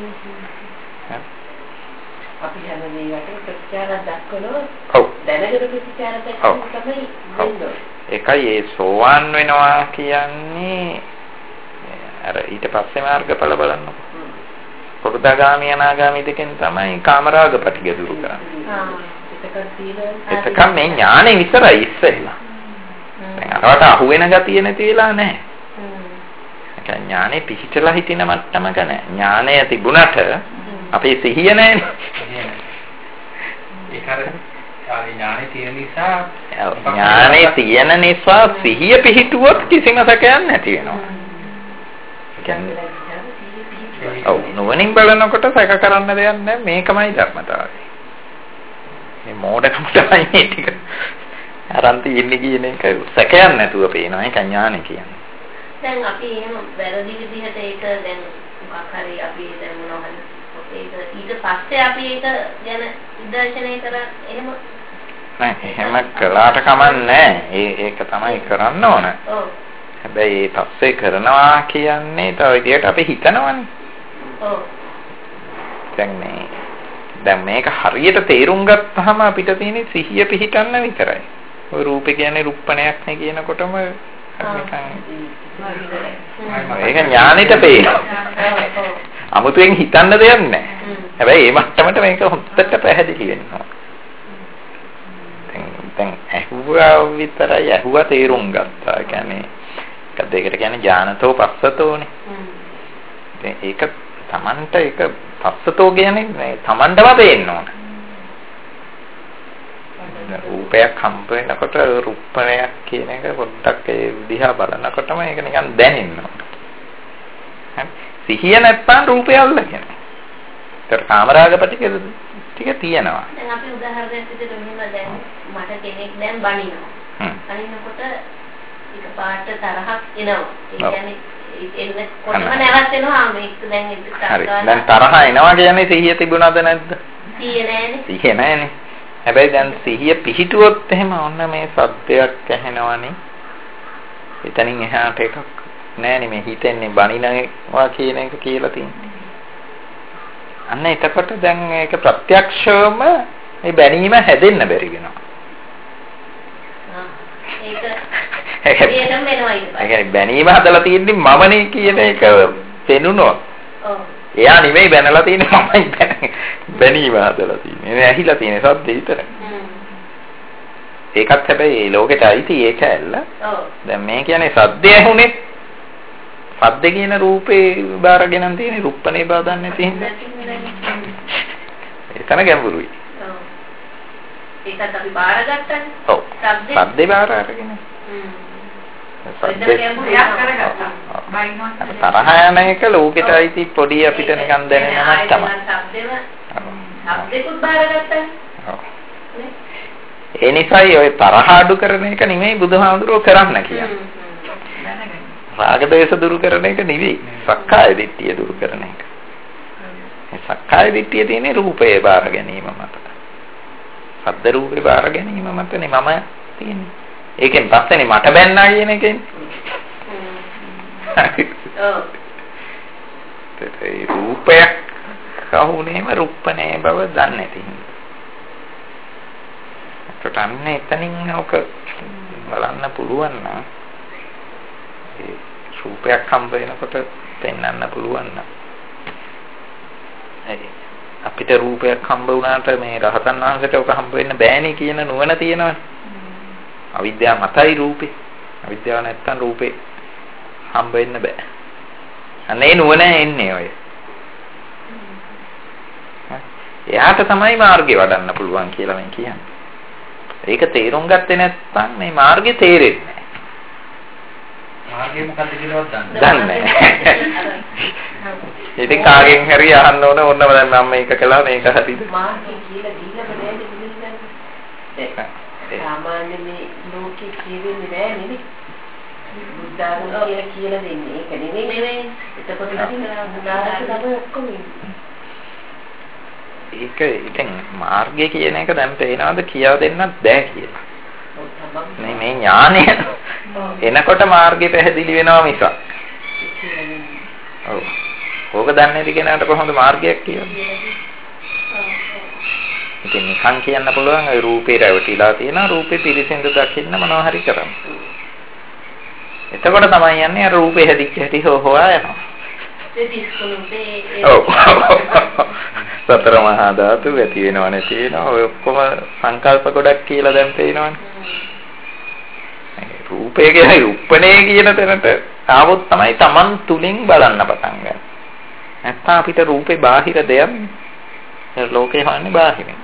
Speaker 5: අපි හැම මේකට ප්‍රතිචාරයක් දක්වනවා.
Speaker 2: ඔව්.
Speaker 5: දැනගෙන ප්‍රතිචාර දක්වන තමයි වෙන්නේ.
Speaker 2: ඒකයි ඒ සෝවාන් වෙනවා කියන්නේ අර ඊට පස්සේ මාර්ගඵල බලන්නකො. පුරුතගාමී අනාගාමී දෙකෙන් තමයි කාමරාග පිටිග දුරු කරන්නේ.
Speaker 5: ආ ඒකත් තියෙන.
Speaker 2: එතකම් මේ ඥානෙ විතරයි ඉස්සෙල්ලා. දැන් අරකට අහු වෙන ගතිය නැති වෙලා නැහැ. ඒක ඥානෙ පිහිටලා හිටින මට්ටමක නැහැ. ඥානය තිබුණට අපේ සිහිය නැහැනේ.
Speaker 1: ඒක හරිය. ඥානෙ තියෙන නිසා
Speaker 2: ඥානෙ තියෙන නිසා සිහිය පිහිටුවොත් කිසිම සැකයක් නැති වෙනවා. කියන්නේ ඔව් නුවණින් බලනකොට සැක කරන්න දෙයක් නැහැ. මේකමයි ධර්මතාවය. මේ මෝඩකම තමයි මේ ටික. අරන් තියෙන්නේ කියන එක සැකයක් නැතුව පේනවා. ඒක ඥානෙ කියන්නේ.
Speaker 5: දැන් අපි එහෙම වැරදි විදිහට ඒක දැන් මොකක් හරි අපි දැන් මොනවද ඒක ඊට පස්සේ අපි ඒක ගැන විදර්ශනය කරා එහෙම
Speaker 2: නෑ එහෙම කළාට කමන්නේ ඒ ඒක තමයි කරන්න ඕන.
Speaker 5: ඔව්.
Speaker 2: හැබැයි ඒ පස්සේ කරනවා කියන්නේ තව විදියට අපි හිතනවනේ.
Speaker 5: ඔව්.
Speaker 2: දැන් මේ දැන් මේක හරියට තේරුම් ගත්තාම අපිට තියෙන්නේ සිහිය පිහිටන්න විතරයි. ඔය රූපේ කියන්නේ රුප්පණයක් නේ කියනකොටම නිකන් ඒක ඥානෙට පේනවා. අමුතුවෙන් හිතන්න දෙයක් නැහැ. හැබැයි මේ මට්ටමට මේක හොත්තට පැහැදිලි වෙනවා. දැන් දැන් ඇහුවා විතරයි ඇහුවා තේරුම් ගත්තා. ඒ කියන්නේ එක දෙයකට කියන්නේ ඥානතෝ පස්සතෝනේ. දැන් ඒක Tamanට ඒක පස්සතෝ කියන්නේ මේ Tamanටම පේන්න ඕන. රූපයක් හම්බ වෙනකොට රුප්පණයක් කියන එක පොඩ්ඩක් ඒ දිහා බලනකොටම ඒක නිකන් දැනෙනවා. හරි. සිහිය නැත්තම් රූපය අල්ලගෙන. ඒතර කාමරාග පිටික ටික තියෙනවා.
Speaker 5: දැන් අපි උදාහරණයක් විදිහට මෙහෙම දැන් මට කෙනෙක් දැන් බනිනවා. බනිනකොට ඒක පාට තරහක් එනවා. ඒ කියන්නේ එන්නේ කොහොම නැවත් වෙනවා මේක දැන් ඒක
Speaker 2: හරි. දැන් තරහ එනවා කියන්නේ සිහිය තිබුණාද නැද්ද?
Speaker 5: සිහිය නැහැනේ.
Speaker 2: සිහිය නැහැනේ. හැබැයි දැන් සිහිය පිහිටුවොත් එහෙම ඔන්න මේ සත්‍යයක් ඇහෙනවනේ. එතනින් එහාට එකක් නෑනේ මේ හිතෙන්නේ බණිනවා කියන එක කියලා තියෙන්නේ. අන්න එතකොට දැන් ඒක ප්‍රත්‍යක්ෂවම මේ බැනීම හැදෙන්න බැරි වෙනවා.
Speaker 5: ආ ඒක ඒකම වෙනවා ඊට පස්සේ.
Speaker 2: ඒ බැනීම හදලා තියෙන්නේ මමනේ කියන එක පෙනුනොත්.
Speaker 5: ඔව්.
Speaker 2: එයා නෙමෙයි බැනලා තියෙන්නේ මමයි බැනීම හදලා තියෙන්නේ. මේ ඇහිලා තියෙන සද්ද විතරයි. ඒකත් හැබැයි මේ ලෝකෙට අයිති ඒක ඇල්ල.
Speaker 5: ඔව්.
Speaker 2: දැන් මේ කියන්නේ සද්ද ඇහුනේ. සද්ද කියන රූපේ බාරගෙන තියෙන රුප්පනේ බාදන්නේ තියෙන්නේ. එතන ගැඹුරුයි.
Speaker 5: ඔව්. ඒකත් අපි බාරගත්තනේ.
Speaker 2: ඔව්. සද්දේ බාර අරගෙන. හ්ම්. සද්දේ තරහ යන එක ලෝකෙට අයිති පොඩි අපිට නිකන් දැනෙනවක් තමයි.
Speaker 5: සද්දෙකුත් බාරගත්තා.
Speaker 2: ඔව්. ඒ නිසායි ඔය තරහ අඩු කරන එක නෙමෙයි බුදුහාමුදුරුවෝ කරන්න කියන්නේ. රාග දේශ දුරු කරන එක නෙවෙයි. සක්කාය දිට්ඨිය දුරු කරන එක. මේ සක්කාය දිට්ඨිය තියෙන්නේ රූපේ බාර ගැනීම මත. සද්ද රූපේ බාර ගැනීම මතනේ මම තියෙන්නේ. ඒකෙන් පස්සේනේ මට බැන්නා කියන එකෙන්. ඔව්. ඒ රූපයක් කවුනේම රුප්පනේ බව දන්නේ නැති හින්දා. ඒකට අන්න එතනින් ඔක බලන්න පුළුවන් නම් ඒ රූපයක් හම්බ වෙනකොට පෙන්වන්න පුළුවන් නම්. හරි. අපිට රූපයක් හම්බ වුණාට මේ රහතන් වහන්සේට ඔක හම්බ වෙන්න බෑනේ කියන නුවණ තියෙනවනේ. අවිද්‍යාව මතයි රූපේ. අවිද්‍යාව නැත්තම් රූපේ හම්බ වෙන්න බෑ. අනේ නුවණ එන්නේ ඔය. එයාට තමයි මාර්ගේ වඩන්න පුළුවන් කියලා මම කියන්නේ. ඒක තේරුම් ගත්තේ නැත්නම් මේ මාර්ගේ තේරෙන්නේ නැහැ.
Speaker 1: මාර්ගේ මොකද්ද කියලාවත්
Speaker 2: දන්නේ නැහැ. ඉතින් කාගෙන් හරි අහන්න ඕන ඕනම දැන් මම මේක කළා මේක හරිද?
Speaker 5: මාර්ගේ කියලා දීලා බලන්නේ පිළිගන්නේ. සාමාන්‍ය මේ ලෝකේ කියන්නේ නෑ නෙවෙයි. බුද්ධාගම කියලා කියලා දෙන්නේ. ඒක නෙවෙයි නෙවෙයි. එතකොට ඉතින් නාරක තමයි ඔක්කොම.
Speaker 2: ඒක ඉතින් මාර්ගය කියන එක දැන් පේනවාද කියලා දෙන්නත් බෑ කියලා. මේ මේ ඥානය එනකොට මාර්ගය පැහැදිලි වෙනවා මිසක්. ඔව්. ඕක දන්නේ නැති කෙනාට කොහොමද මාර්ගයක් කියන්නේ? ඉතින් නිකන් කියන්න පුළුවන් ඒ රූපේ රැවටිලා තියෙනවා රූපේ පිරිසිදු දකින්න මොනවා හරි කරන්න. එතකොට තමයි යන්නේ අර රූපේ හැදිච්ච හැටි හොවා යනවා. ඔව්. සතර මහා ධාතු ඇති වෙනව නැති වෙනව ඔය ඔක්කොම සංකල්ප ගොඩක් කියලා දැන් පේනවනේ. රූපය කියන්නේ රූපණේ කියන තැනට ආවොත් තමයි Taman තුලින් බලන්න පටන් ගන්න. නැත්නම් අපිට රූපේ බාහිර දෙයක් නේ. ලෝකේ හොයන්නේ බාහිරින්.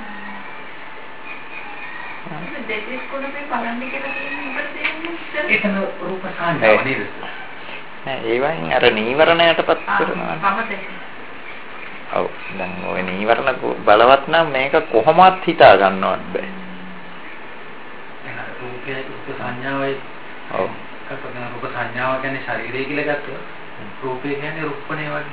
Speaker 4: දෙතිස් කොටසේ බලන්න කියලා කියන්නේ මොකද දෙන්නේ?
Speaker 1: එතන රූප සංඥාව නේද?
Speaker 2: නෑ ඒ වයින් අර නීවරණයටපත් කරනවා. ඔව් දැන් ওই නීවරණ බලවත් නම් මේක කොහොමවත් හිතා ගන්නවත් බෑ.
Speaker 1: රූපයේ රූප සංඥාවයි.
Speaker 2: ඔව්.
Speaker 1: කපන රූප සංඥාව කියන්නේ ශරීරය කියලා ගත්තොත් රූපය කියන්නේ රූපණේ වගේ.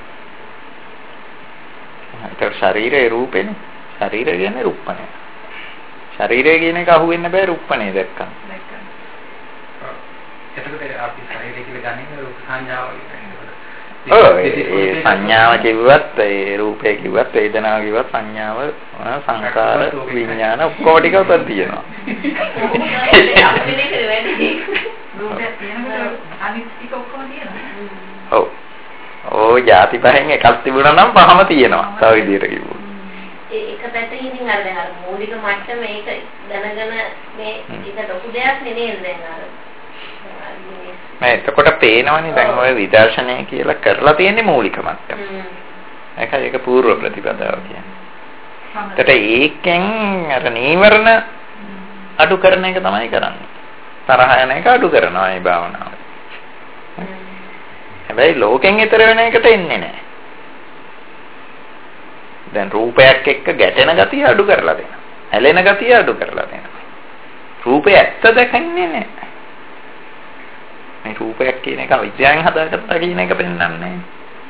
Speaker 2: ඒක ශරීරයේ රූපෙනේ. ශරීරය කියන්නේ රූපණේ. ශරීරය කියන එක අහුවෙන්න බෑ රූපණේ දැක්කම.
Speaker 1: දැක්කම. එතකොට අපි ශරීරය කියලා ගන්නේ රූප සංඥාව වගේ.
Speaker 2: ඔව් ඒ සංඥාව කිව්වත් ඒ රූපය කිව්වත් වේදනාව කිව්වත් සංඥාව සංකාර විඥාන ඔක්කොම ටික උතන් තියෙනවා. ඔව්. ඔය ಜಾති පහෙන් එකක් තිබුණා නම් පහම තියෙනවා. තව විදිහට කිව්වොත්.
Speaker 5: ඒක පැත්තකින් ඉතින් අර දැන් අර මූලික මට්ටම මේක දැනගෙන මේ ඒක ලොකු දෙයක් නෙමෙයි දැන් අර
Speaker 2: මේ එතකොට පේනවනේ දැන් ඔය විදර්ශනය කියලා කරලා තියෙන්නේ මූලික මට්ටම. ඒකයි ඒක පූර්ව ප්‍රතිපදාව කියන්නේ. ඒකට ඒකෙන් අර නීවරණ අඩු කරන එක තමයි කරන්නේ. තරහ යන එක අඩු කරනවා මේ භාවනාව. හැබැයි ලෝකෙන් ඈතර වෙන එකට එන්නේ නැහැ. දැන් රූපයක් එක්ක ගැටෙන ගතිය අඩු කරලා දෙනවා. ඇලෙන ගතිය අඩු කරලා දෙනවා. රූපය ඇත්ත දැකන්නේ නැහැ. මේ රූපයක් කියන එක විද්‍යාවෙන් හදාගත්තා කියන එක පෙන්වන්නේ නැහැ.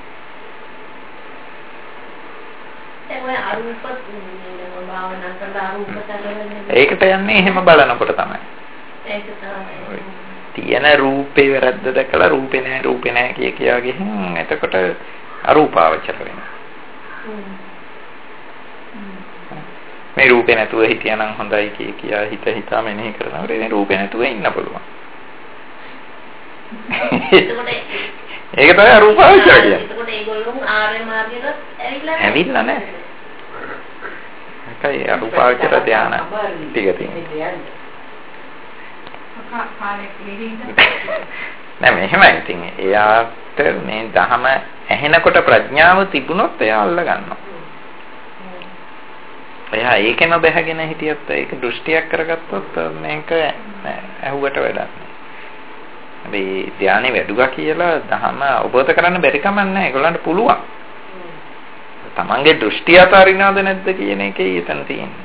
Speaker 5: ඒ ඔය අරූප භාවනා කරලා අරූප කරන්නේ.
Speaker 2: ඒකට යන්නේ එහෙම බලනකොට තමයි.
Speaker 5: ඒක තමයි.
Speaker 2: තියෙන රූපේ වැරද්ද දැකලා රූපේ නැහැ රූපේ නැහැ කිය කියා ගිහින් එතකොට අරූපාවචර වෙනවා. මේ රූපේ නැතුව හිටියනම් හොඳයි කිය කියා හිත හිතා මෙනෙහි කරනකොට මේ රූපේ නැතුව ඉන්න පුළුවන්. ඒක තමයි අරූපාවචර කියන්නේ.
Speaker 5: එතකොට ඒගොල්ලෝ ආර්ය මාර්ගයට ඇවිල්ලා
Speaker 2: ඇවිල්ලා නැහැ. ඒකයි අරූපාවචර ධානය ටික තියෙනවා. නෑ මෙහෙමයි ඉතින් එයාට මේ ධහම ඇහෙනකොට ප්‍රඥාව තිබුණොත් එයා අල්ල ගන්නවා. එයා ඒකෙම බැහැගෙන හිටියත් ඒක දෘෂ්ටියක් කරගත්තොත් මේක ඇහුවට වැඩක් නෑ. මේ ධානය වැඩුවා කියලා ධහම අවබෝධ කරන්න බැරි කමක් නෑ. ඒගොල්ලන්ට පුළුවන්. තමන්ගේ දෘෂ්ටිය අතාරිනවද නැද්ද කියන එකයි එතන තියෙන්නේ.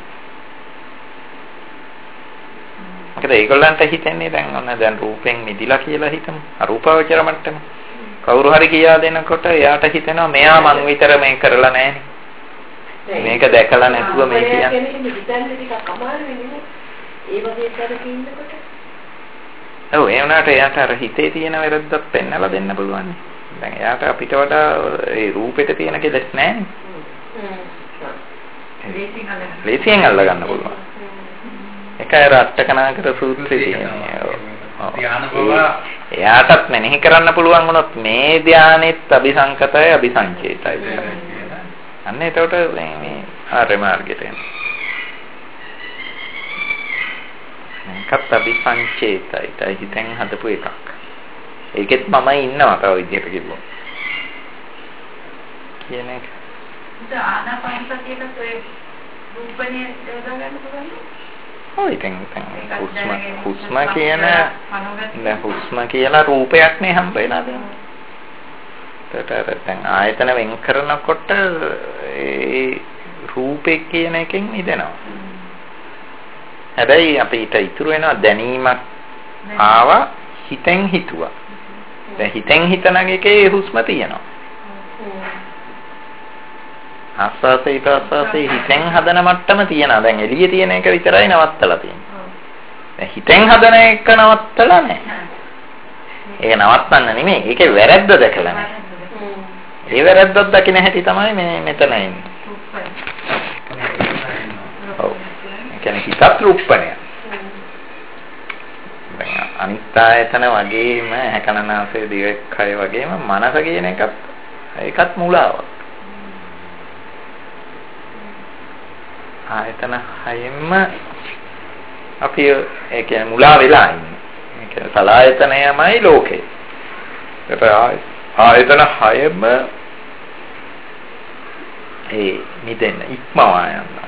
Speaker 2: මොකද ඒගොල්ලන්ට හිතෙන්නේ දැන් ඔන්න දැන් රූපෙන් මිදිලා කියලා හිතමු. අරූපාවචර මට්ටම. කවුරු හරි කියා දෙනකොට එයාට හිතෙනවා මෙයා මං විතර මේක කරලා නැහැනේ. මේක දැකලා නැතුව මේ කියන්නේ.
Speaker 5: ඒ වගේ කරක ඉන්නකොට
Speaker 2: ඔව් ඒ වුණාට එයාට අර හිතේ තියෙන වැරද්දක් පෙන්නලා දෙන්න පුළුවන්. දැන් එයාට අපිට වඩා ඒ රූපෙට තියෙන කෙලෙස් නැහැනේ. ලේසියෙන් අල්ල ගන්න පුළුවන්. ඒකයි රට්ටකනාකර සූත්‍රයේ තියෙන්නේ.
Speaker 1: ධ්‍යාන බව
Speaker 2: එයාටත් මෙනෙහි කරන්න පුළුවන් වුණොත් මේ ධානයේත් අபிසංකතයි අபிසංචේතයි. අන්න එතකොට මේ ආර්ය මාර්ගයට එනවා. මේකත් අபிසංචේතයි හිතෙන් හදපු එකක්. ඒකෙත් මම ඉන්නවා තව විදිහට කිව්වොත්. කියන එක.
Speaker 4: ආනාපානසතියකට ඔය රූපණිය යොදා ගන්න පුළුවන්ද?
Speaker 2: ඔය දැන් දැන් හුස්ම හුස්ම කියන දැන් හුස්ම කියලා රූපයක් නේ හම්බ වෙලා තියෙනවා. ඒකට දැන් ආයතන වෙන් කරනකොට ඒ රූපේ කියන එකෙන් මිදෙනවා. හැබැයි අපිට ඉතුරු වෙනවා දැනීමක් ආවා හිතෙන් හිතුවා. දැන් හිතෙන් හිතන එකේ හුස්ම තියෙනවා. ආස්වාසේ ප්‍රාස්වාසේ හිතෙන් හදන මට්ටම තියෙනවා. දැන් එළියේ තියෙන එක විතරයි නවත්තලා තියෙන්නේ. දැන් හිතෙන් හදන එක නවත්තලා නැහැ. ඒක නවත්තන්න නෙමෙයි. ඒකේ වැරද්ද දැකලා නැහැ. ඒ වැරද්දක් දකින්න හැටි තමයි මේ මෙතන ඉන්නේ. ඔව්. ඒ කියන්නේ හිතත් රූපණය. දැන් අනිත් ආයතන වගේම හැකනනාසේ දිවකය වගේම මනස කියන එකත් ඒකත් මුලාවක්. ආයතන හයෙම අපි ඒ කියන්නේ මුලා වෙලා ඉන්නේ. ඒ කියන්නේ සලආයතනයමයි ලෝකේ. ඒක ආයතන හයෙම ඒ නිදෙන්න ඉක්මවා යනවා.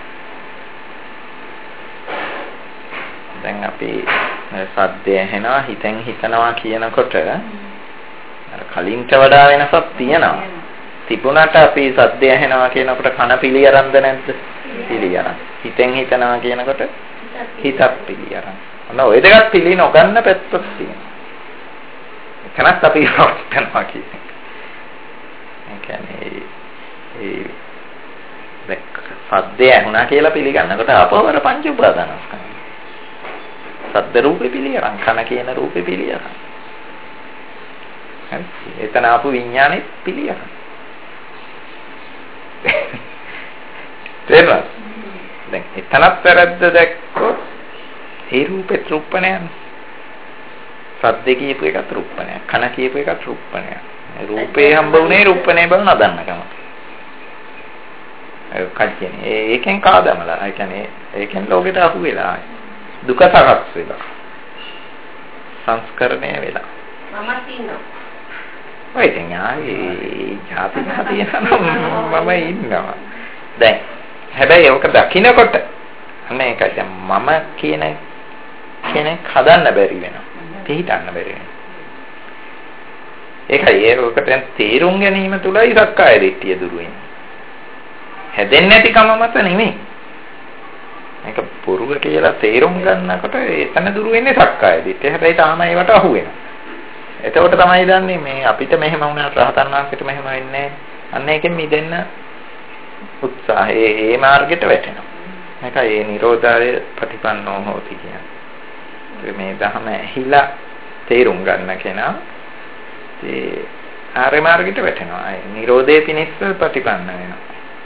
Speaker 2: දැන් අපි සද්දය ඇහෙනවා හිතෙන් හිතනවා කියනකොට අර කලින්ට වඩා වෙනසක් තියෙනවා. තිබුණාට අපි සද්දය ඇහෙනවා කියනකොට කන පිළි අරන්ද නැද්ද? පිළි අරන්. හිතෙන් හිතනවා කියනකොට හිතත් පිළි අරන්. ඔන්න ওই දෙකත් පිළි නොගන්න පැත්තක් තියෙනවා. එතනත් අපි රොට්ටනවා කියන්නේ. ඒ කියන්නේ ඒ දැක් සද්දය ඇහුණා කියලා පිළිගන්නකොට අපවර පංච උපාදානස්කන්ධ. සද්ද රූපේ පිළි අරන් කන කියන රූපේ පිළි අරන්. හරි. එතන ආපු විඥානේ පිළි අරන්. තේරුණාද? දැන් එතනත් වැරද්ද දැක්කොත් ඒ රූපේ රූපණයන් සද්ද කියපු එකත් රූපණයක් කන කියපු එකත් රූපණයක් රූපේ හම්බ වුණේ රූපණේ බව නදන්නකම ඒ කච්චනේ ඒකෙන් කාදමලා ඒ කියන්නේ ඒකෙන් ලෝකෙට අහු වෙලා දුක සකස් වෙලා සංස්කරණය වෙලා
Speaker 5: මම ඉන්නවා
Speaker 2: ඔය දැන් ආයේ ජාති හදිනවා මම ඉන්නවා දැන් හැබැයි ඒක දකින්නකොට අන්න ඒකයි දැන් මම කියන කෙනෙක් හදන්න බැරි වෙනවා පිළිටන්න බැරි වෙනවා ඒකයි ඒකට දැන් තේරුම් ගැනීම තුලයි සක්කාය දිට්ඨිය දුරු වෙන්නේ හැදෙන්නේ නැති කම මත නෙමෙයි මේක පුරුක කියලා තේරුම් ගන්නකොට එතන දුරු වෙන්නේ සක්කාය දිට්ඨිය හැබැයි තාම ඒවට අහු වෙනවා එතකොට තමයි දන්නේ මේ අපිට මෙහෙම වුණාට රහතන් වහන්සේට මෙහෙම වෙන්නේ අන්න ඒකෙන් මිදෙන්න උත්සාහයේ ඒ මාර්ගයට වැටෙනවා. මේකයි ඒ නිරෝධාය ප්‍රතිපන්නෝ හෝති කියන්නේ. මේ ධහම ඇහිලා තේරුම් ගන්න කෙනා ඒ ආර්ය මාර්ගයට වැටෙනවා. ඒ නිරෝධයේ පිණිස ප්‍රතිපන්න වෙනවා.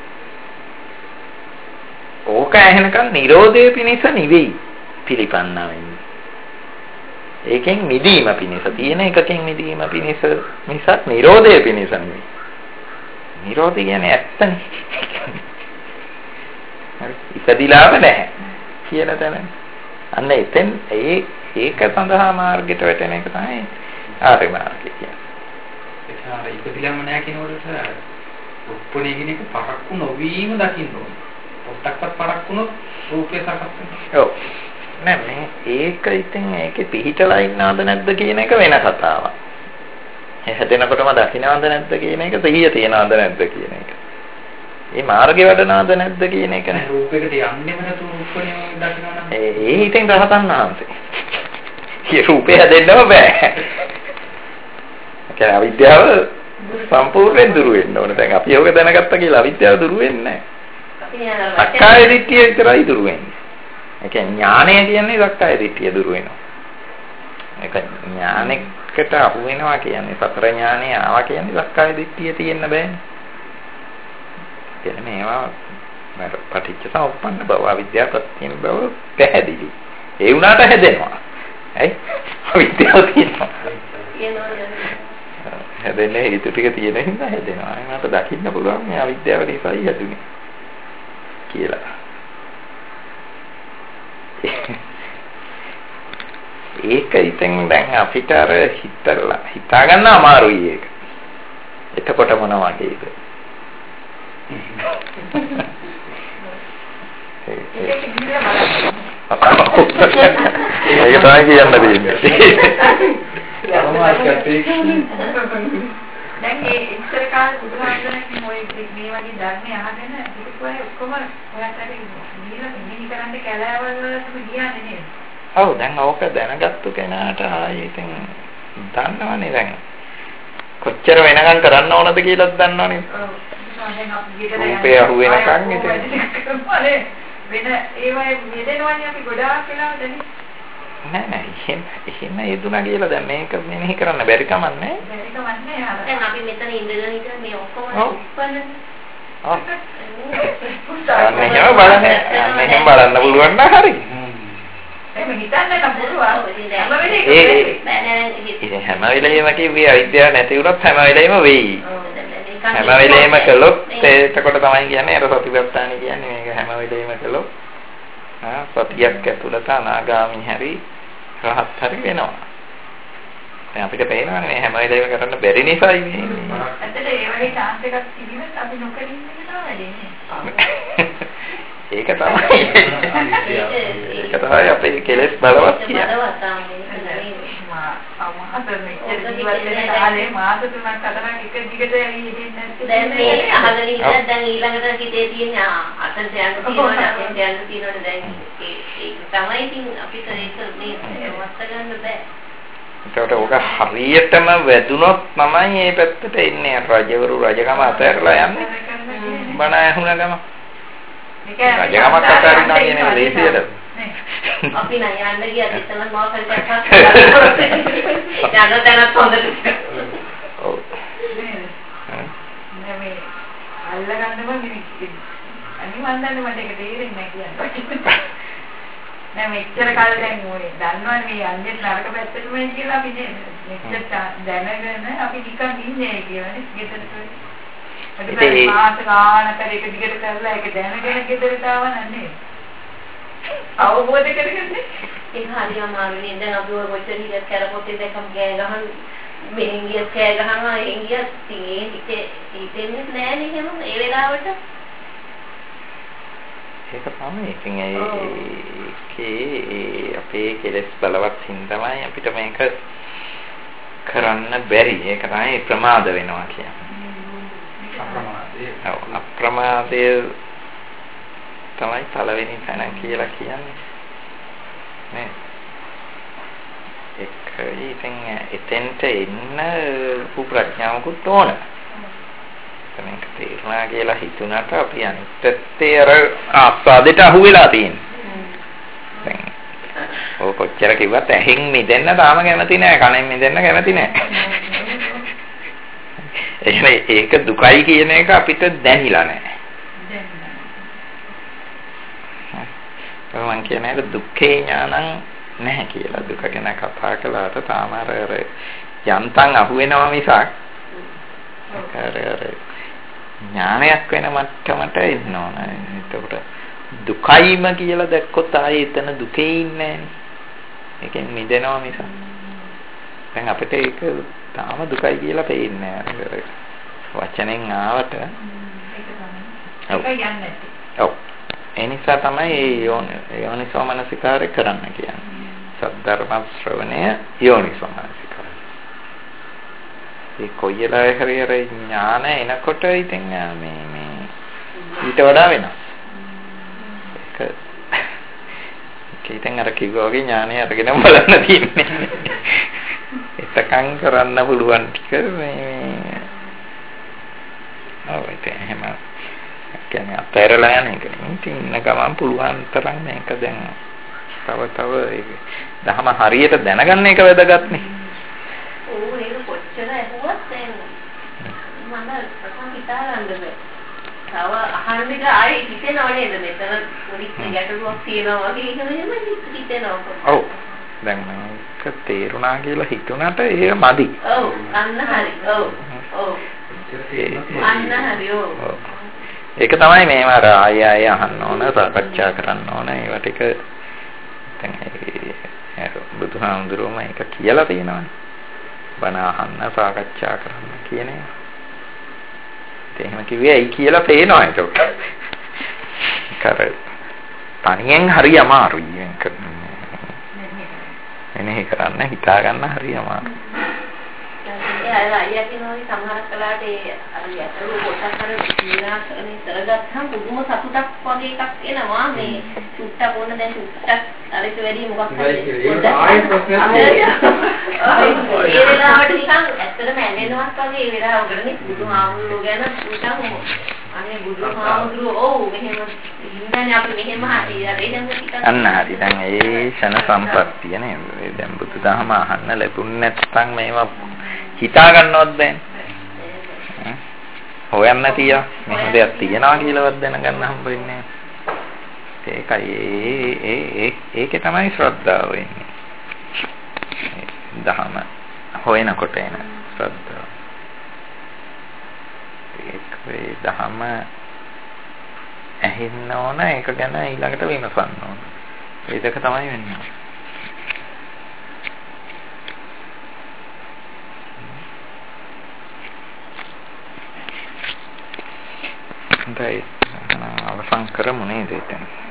Speaker 2: ඕක ඇහෙනකන් නිරෝධයේ පිණිස නිවෙයි පිළිපන්නා වෙන්නේ. ඒකෙන් මිදීම පිණිස තියෙන එකකින් මිදීම පිණිස මිසක් නිරෝධයේ පිණිස නෙවෙයි. නිරෝධය කියන්නේ ඇත්තනේ. හරි. ඉපදිලාම නැහැ කියන තැන. අන්න එතෙන් ඒ ඒක සඳහා මාර්ගයට වැටෙන එක තමයි ආර්ය මාර්ගය කියන්නේ.
Speaker 1: ඒක හරිය ඉපදිලාම නැහැ කියනකොට උප්පුණේ කියන එක පරක්කු නොවීම දකින්න ඕනේ. පොට්ටක්වත් පරක්කුනොත් රූපේ සකස් වෙනවා.
Speaker 2: ඔව්. නෑ මේ ඒක ඉතින් ඒකේ පිහිටලා ඉන්නවද නැද්ද කියන එක වෙන කතාවක්. ඒ හැදෙනකොටම දකින්නවද නැද්ද කියන එක සිහිය තියනවද නැද්ද කියන එක. මේ මාර්ගේ වැඩනවද නැද්ද කියන එක නේ.
Speaker 1: රූපයකට යන්නේම නැතුව රූපණිය දකින්නවනම්
Speaker 2: ඒ ඒ හිතෙන් රහතන් වහන්සේ. ඒ රූපේ හැදෙන්නම බෑ. ඒ අවිද්‍යාව සම්පූර්ණයෙන් දුරු වෙන්න ඕන. දැන් අපි යෝග දැනගත්තා කියලා අවිද්‍යාව දුරු වෙන්නේ නැහැ. සක්කාය දිට්ඨිය විතරයි දුරු වෙන්නේ. ඒ කියන්නේ ඥානය කියන්නේ සක්කාය දිට්ඨිය දුරු වෙනවා. ඒක ඥානෙකට අහු වෙනවා කියන්නේ සතර ඥානෙ ආවා කියන්නේ සක්කාය දිට්ඨිය තියෙන්න බෑනේ. කියන්නේ මේවා මර පටිච්ච සමුප්පන්න බව අවිද්‍යාව ප්‍රත්‍යයෙන් බව පැහැදිලි. ඒ වුණාට හැදෙනවා. ඇයි? අවිද්‍යාව තියෙනවා. හැදෙන්නේ හේතු ටික තියෙන හින්දා හැදෙනවා. මට දකින්න පුළුවන් මේ අවිද්‍යාව නිසායි හැදුනේ කියලා. ඒක ඉතින් දැන් අපිට අර හිතලා හිතා ගන්න අමාරුයි ඒක. එතකොට මොන වගේද? ඒක තමයි කියන්න දෙන්නේ.
Speaker 4: දැන් මේ ඉස්සර කාලේ බුදුහාමුදුරනේ ඔය මේ වගේ ධර්මය අහගෙන හිතපුවා ඔක්කොම ඔයාට හරි නිල නිලි කරන්න කැලෑවල් වලට ගියානේ නේද?
Speaker 2: ඔව් දැන් ඕක දැනගත්තු කෙනාට ආයේ ඉතින් දන්නවනේ දැන් කොච්චර වෙනකම් කරන්න ඕනද කියලාත් දන්නවනේ.
Speaker 4: ඔව්. දැන් අපි ගෙදර
Speaker 2: රූපේ අහු වෙනකම් ඉතින්
Speaker 4: වෙන ඒවයි මෙදෙනවන්නේ අපි ගොඩාක් වෙලා දැන්
Speaker 2: නෑ නෑ එහෙම එහෙම යෙදුනා කියලා දැන් මේක මෙනෙහි කරන්න බැරි කමක් නෑ.
Speaker 4: බැරි කමක් නෑ.
Speaker 5: දැන් අපි මෙතන ඉඳගෙන ඉතින් මේ ඔක්කොම උප්පන්නනේ.
Speaker 2: ඔව්. අනේ බලන්නේ අනේ බලන්න පුළුවන් නම් හරි.
Speaker 4: එහෙම හිතන්න නම් පුළුවන්.
Speaker 2: ඒ හැම වෙලේම කිව්වේ අවිද්‍යාව නැති වුණොත් හැම වෙලේම වෙයි. හැම වෙලේම කළොත් එතකොට තමයි කියන්නේ අර සතිපට්ඨාන කියන්නේ මේක හැම වෙලේම කළොත් ආ සතියක් ඇතුළත අනාගාමී හැරි රහත් හරි වෙනවා. දැන් අපිට පේනවනේ මේ හැම වෙලේම කරන්න බැරි නිසායි මේ.
Speaker 4: ඇත්තට ඒ වගේ chance එකක් තිබුණත් අපි නොකරින් ඉන්න තමයි.
Speaker 2: ඒක තමයි. ඒක තමයි අපේ කෙලෙස් බලවත් කියන්නේ.
Speaker 4: මාස තුනක් හතරක් එක දිගට ඇවිදින්න
Speaker 5: දැන් මේ අහගෙන ඉඳලා දැන් ඊළඟට හිතේ තියෙන අතට යන්න තියෙනවනේ අතෙන් යන්න තියෙනවනේ දැන් ඒක තමයි ඉතින් අපිට ඒක මේ වස්ත ගන්න බෑ.
Speaker 2: ඒකට ඔක හරියටම වැදුනොත් තමයි මේ පැත්තට එන්නේ රජවරු රජකම අතහැරලා යන්නේ. බණ ඇහුණ ගම. රජකමක් අතහැරිනවා කියන්නේ ලේසියද?
Speaker 5: අපි නම් යන්න ගියත් එතන මොකක්ද කරන්නේ? යන්න දැනත් හොඳට.
Speaker 2: ඔව්.
Speaker 4: මේ අල්ලගන්නම මිනිස්සු. අනිවාර්යයෙන්ම මට ඒක තේරෙන්නේ නැහැ කියන්නේ. නෑ මෙච්චර කාලෙ දැන් මොනේ දන්නවනේ මේ යන්නේ නරක පැත්තටම කියලා අපි මෙච්චර දැනගෙන අපි නිකන් ඉන්නේ කියලානේ ගෙදරට. ඒක මාස ගානකට එක දිගට කරලා ඒක දැනගෙන ගෙදරට ආව නන්නේ. අවබෝධ කරගන්නේ
Speaker 5: ඒක හරියම අමාරුනේ. දැන් අපි ඔය කොච්චර ඉඳලා කරපොත් දෙකම ගෑ ගහන මෙහෙන් ගිය කෑ ගහනවා එහෙන් ගිය ඉතින් ඒ ඉතින්නේ නෑනේ එහෙම ඒ වෙලාවට
Speaker 2: ඒක තමයි. ඉතින් ඒකේ අපේ කෙලෙස් බලවත් හින්දාමයි අපිට මේක කරන්න බැරි. ඒක තමයි ප්‍රමාද වෙනවා කියන්නේ. අප්‍රමාදය. ඔව් අප්‍රමාදය තමයි පළවෙනි තැන කියලා කියන්නේ. නේ. ඒක ඉතින් එතෙන්ට එන්න ප්‍රඥාවකුත් ඕන. මේක තේරුණා කියලා හිතුණාට අපි අනිත්තේ අර ආස්වාදයට අහු වෙලා තියෙනවා. දැන් ඔය කොච්චර කිව්වත් ඇහෙන් මිදෙන්න තාම කැමති නෑ, කනෙන් මිදෙන්න කැමති නෑ. එහෙනම් ඒක දුකයි කියන එක අපිට දැනිලා නෑ. මම කියන්නේ දුක්ඛේ ඥානං නැහැ කියලා. දුක ගැන කතා කළාට තාම අර යන්තම් අහු වෙනවා මිසක් අර අර ඥානයක් වෙන මට්ටමට එන්න ඕන. එතකොට දුකයිම කියලා දැක්කොත් ආයේ එතන දුකේ ඉන්නේ නැහැ. ඒකෙන් මිදෙනවා මිසක්. දැන් අපිට ඒක තාම දුකයි කියලා පේන්නේ නැහැ. වචනෙන් ආවට ඒක යන්නේ. ඔව්. ඒ නිසා තමයි යෝනිසෝ මනසිකාරය කරන්න කියන්නේ. සද්ධර්ම ශ්‍රවණය යෝනිසෝ මනසිකාරය. ඒ කොයිලා හරියර ඥාන එනකොට ඉතින් මේ මේ ඊට වඩා වෙනවා. ඒක ඉතින් අර කිව්වා වගේ ඥානය අරගෙන බලන්න තියෙන්නේ. එතකන් කරන්න පුළුවන් ටික මේ ඔව් ඒක එහෙම කියන්නේ අපේරලා යන එක නෙමෙයි. ඉන්න ගමන් පුළුවන් තරම් මේක දැන් තව තව දහම හරියට දැනගන්න එක වැදගත්නේ.
Speaker 5: ඔව් ඒක කොච්චර ඇහුවත් දැන් මම ප්‍රථම හිතා ගන්න බෑ. තව අහන්න එක ආයේ හිතෙනව නේද මෙතන පොඩි ගැටලුවක් තියෙනවා වගේ එහෙම එහෙම හිතෙනවා.
Speaker 2: ඔව්. දැන් මේක තේරුණා කියලා හිතුණාට ඒක මදි.
Speaker 5: ඔව් අන්න හරි. ඔව්. ඔව්. අන්න හරි. ඔව්.
Speaker 2: ඒක තමයි මේව අර ආය ආය අහන්න ඕන, සාකච්ඡා කරන්න ඕන. ඒවා ටික දැන් ඒ බුදුහාමුදුරුවෝ මේක කියලා තියෙනවානේ. බණ අහන්න, සාකච්ඡා කරන්න කියන ඒවා. එහෙම කිව්වේ ඇයි කියලා පේනවා ඒක. කර තනියෙන් හරි අමාරුයි මේක. එනේ කරන්න හිතා ගන්න හරි අමාරුයි.
Speaker 5: ඒ අය අයියා කියනෝනේ සමහරක් කලාට ඒ අර යතරු කොටස් අර විනාශනේ කරගත්තාම පුදුම සතුටක් වගේ එකක් එනවා මේ සුට්ටක් ඕන දැන් සුට්ටක් අර ඒක වැඩි මොකක් හරි ආයෙත් ප්‍රශ්නයක් ඒ වෙලාවට නිකන් ඇත්තටම ඇලෙනවත් වගේ ඒ වෙලාවකනේ බුදුහාමුදුරුවෝ ගැන නිකන් අනේ බුදුහාමුදුරුවෝ ඔව් මෙහෙම ඉන්නනේ අපි මෙහෙම හරි අර ඒ දැන් ටිකක්
Speaker 2: අන්න හරි දැන් ඒ ෂණ සම්පත්තිය නේද දැන් බුදුදහම අහන්න ලැබුණ නැත්නම් මේවා හිතා ගන්නවත් බෑනේ. හොයන්න තියා මෙහෙම දෙයක් තියනවා කියලාවත් දැනගන්න හම්බ වෙන්නේ නැහැ. ඒකයි ඒ ඒ ඒකේ තමයි ශ්‍රද්ධාව වෙන්නේ. දහම හොයනකොට එන ශ්‍රද්ධාව. ඒක වේ දහම ඇහෙන්න ඕන ඒක ගැන ඊළඟට විමසන්න ඕන. ඒ දෙක තමයි වෙන්නේ. අවසන් කරමු නේද එතන